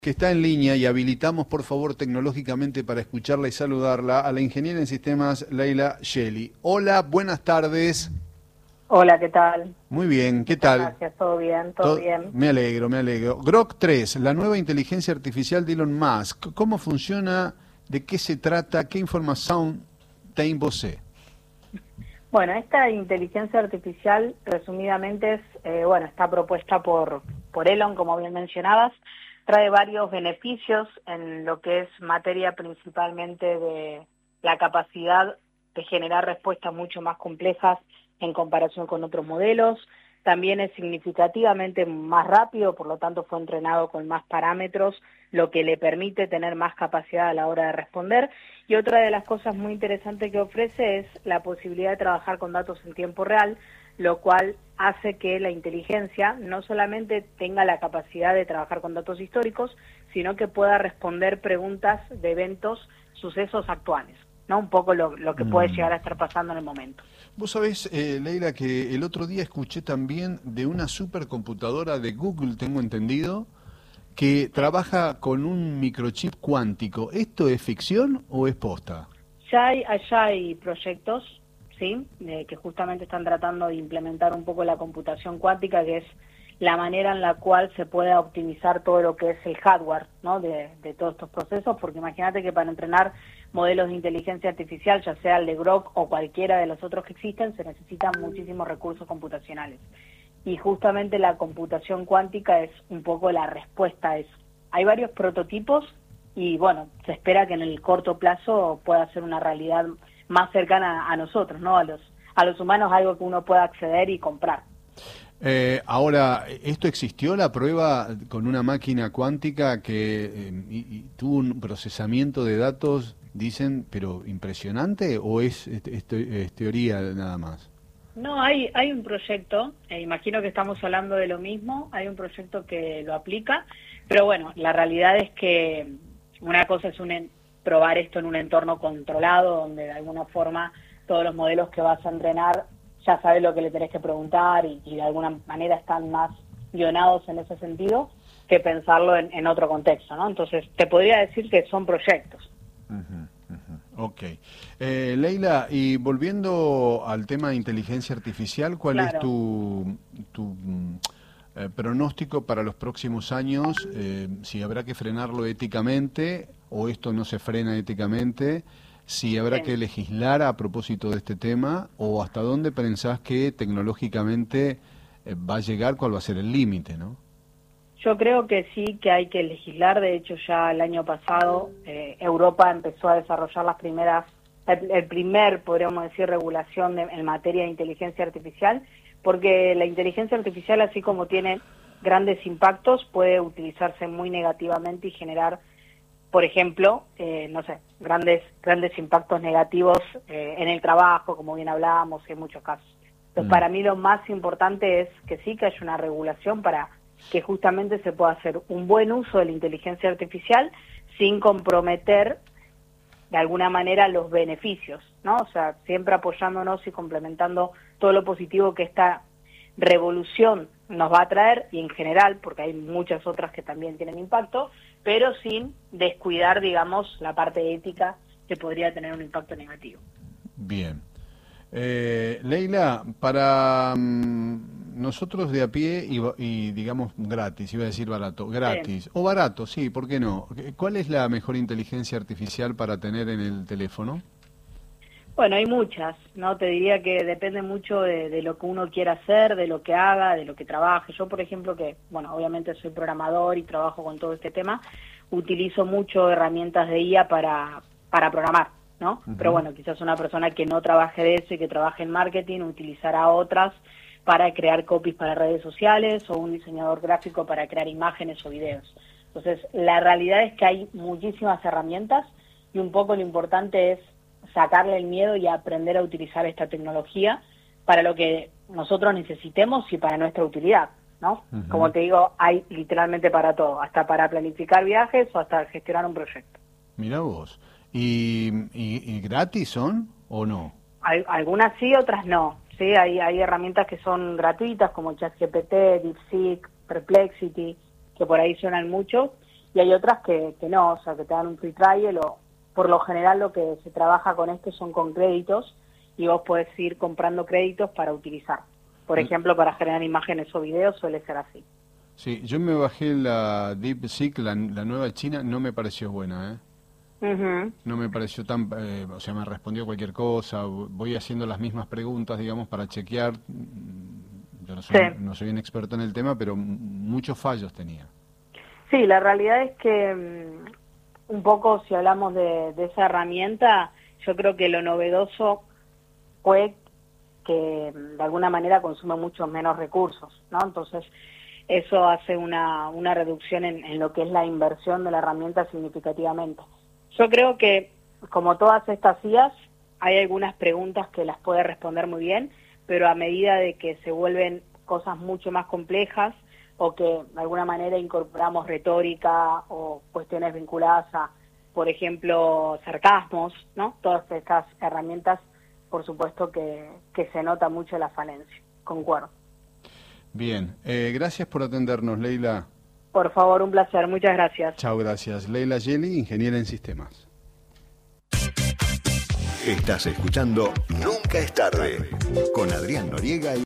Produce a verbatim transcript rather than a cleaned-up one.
Que está en línea y habilitamos, por favor, tecnológicamente para escucharla y saludarla a la ingeniera en sistemas Leila Shelley. Hola, buenas tardes. Hola, ¿qué tal? Muy bien, ¿qué Muchas tal? gracias, todo bien, todo, Todo- bien. Me alegro, me alegro. Grok tres, la nueva inteligencia artificial de Elon Musk. ¿Cómo funciona? ¿De qué se trata? ¿Qué información tem você? Bueno, esta inteligencia artificial, resumidamente, es, eh, bueno, está propuesta por, por Elon, como bien mencionabas, trae varios beneficios en lo que es materia principalmente de la capacidad de generar respuestas mucho más complejas en comparación con otros modelos. También es significativamente más rápido, por lo tanto fue entrenado con más parámetros, lo que le permite tener más capacidad a la hora de responder. Y otra de las cosas muy interesantes que ofrece es la posibilidad de trabajar con datos en tiempo real, lo cual hace que la inteligencia no solamente tenga la capacidad de trabajar con datos históricos, sino que pueda responder preguntas de eventos, sucesos actuales, ¿no? Un poco lo, lo que puede Mm. llegar a estar pasando en el momento. Vos sabés, eh, Leila, que el otro día escuché también de una supercomputadora de Google, tengo entendido, que trabaja con un microchip cuántico. ¿Esto es ficción o es posta? Ya hay, allá hay proyectos, ¿sí?, eh, que justamente están tratando de implementar un poco la computación cuántica, que es la manera en la cual se pueda optimizar todo lo que es el hardware, ¿no?, de, de todos estos procesos, porque imagínate que para entrenar modelos de inteligencia artificial, ya sea el de Grok o cualquiera de los otros que existen, se necesitan muchísimos recursos computacionales. Y justamente la computación cuántica es un poco la respuesta a eso. Hay varios prototipos y bueno, se espera que en el corto plazo pueda ser una realidad más cercana a nosotros, ¿no? A los, a los humanos, algo que uno pueda acceder y comprar. Eh, ahora, ¿esto existió la prueba con una máquina cuántica que eh, y- y tuvo un procesamiento de datos, dicen, pero impresionante, o es, es- es te- es teoría nada más? No, hay, hay un proyecto, eh, imagino que estamos hablando de lo mismo, hay un proyecto que lo aplica, pero bueno, la realidad es que una cosa es un en- probar esto en un entorno controlado, donde de alguna forma todos los modelos que vas a entrenar ya sabes lo que le tenés que preguntar y, y de alguna manera están más guionados en ese sentido que pensarlo en, en otro contexto, ¿no? Entonces, te podría decir que son proyectos. Ujú, ujú. Ok. Eh, Leila, y volviendo al tema de inteligencia artificial, ¿cuál es Claro. tu, tu mm, eh, pronóstico para los próximos años? Eh, si habrá que frenarlo éticamente o esto no se frena éticamente, si habrá Sí. que legislar a propósito de este tema o hasta dónde pensás que tecnológicamente eh, va a llegar, cuál va a ser el límite, ¿no? Yo creo que sí, que hay que legislar. De hecho, ya el año pasado eh, Europa empezó a desarrollar las primeras, el, el primer, podríamos decir, regulación de- en materia de inteligencia artificial, porque la inteligencia artificial, así como tiene grandes impactos, puede utilizarse muy negativamente y generar, por ejemplo, eh, no sé, grandes grandes impactos negativos eh, en el trabajo, como bien hablábamos, en muchos casos. Entonces, Mm. para mí lo más importante es que sí, que haya una regulación para que justamente se pueda hacer un buen uso de la inteligencia artificial sin comprometer de alguna manera los beneficios, ¿no? O sea, siempre apoyándonos y complementando todo lo positivo que esta revolución nos va a traer, y en general, porque hay muchas otras que también tienen impacto, pero sin descuidar, digamos, la parte ética que podría tener un impacto negativo. Bien. Eh, Leila, para mm, nosotros de a pie y, ba- y, digamos gratis, iba a decir barato, Sí. gratis, o barato, sí, ¿por qué no? ¿Cuál es la mejor inteligencia artificial para tener en el teléfono? Bueno, hay muchas, ¿no? Te diría que depende mucho de, de lo que uno quiera hacer, de lo que haga, de lo que trabaje. Yo, por ejemplo, que, bueno, obviamente soy programador y trabajo con todo este tema, utilizo mucho herramientas de I A para, para programar, ¿no? Pero Ujú. bueno, quizás una persona que no trabaje de eso y que trabaje en marketing utilizará otras para crear copies para redes sociales, o un diseñador gráfico para crear imágenes o videos. Entonces, la realidad es que hay muchísimas herramientas y un poco lo importante es sacarle el miedo y aprender a utilizar esta tecnología para lo que nosotros necesitemos y para nuestra utilidad, ¿no? Ujú. Como te digo, hay literalmente para todo, hasta para planificar viajes o hasta gestionar un proyecto. Mira vos. ¿Y, y, y gratis son o no? Hay, algunas sí, otras no, ¿sí? Hay, hay herramientas que son gratuitas como ChatGPT, DeepSeek, Perplexity, que por ahí suenan mucho, y hay otras que, que no, o sea, que te dan un free trial, o por lo general lo que se trabaja con esto son con créditos, y vos podés ir comprando créditos para utilizar. Por ejemplo, para generar imágenes o videos suele ser así. Sí, yo me bajé la DeepSeek, la, la nueva china, no me pareció buena, ¿eh? Uh-huh. No me pareció tan, eh, o sea, me respondió cualquier cosa, voy haciendo las mismas preguntas, digamos, para chequear. Yo no soy, Sí. no soy un experto en el tema, pero muchos fallos tenía. Sí, la realidad es que um, un poco, si hablamos de, de esa herramienta, yo creo que lo novedoso fue que de alguna manera consume muchos menos recursos, ¿no? Entonces, eso hace una, una reducción en, en lo que es la inversión de la herramienta significativamente. Yo creo que, como todas estas I As, hay algunas preguntas que las puede responder muy bien, pero a medida de que se vuelven cosas mucho más complejas o que de alguna manera incorporamos retórica o cuestiones vinculadas a, por ejemplo, sarcasmos, ¿no? Todas estas herramientas, por supuesto que, que se nota mucho la falencia. Concuerdo. Bien, eh, gracias por atendernos, Leila. Por favor, un placer. Muchas gracias. Chao, gracias. Leila Gelli, ingeniera en sistemas. Estás escuchando Nunca es tarde con Adrián Noriega y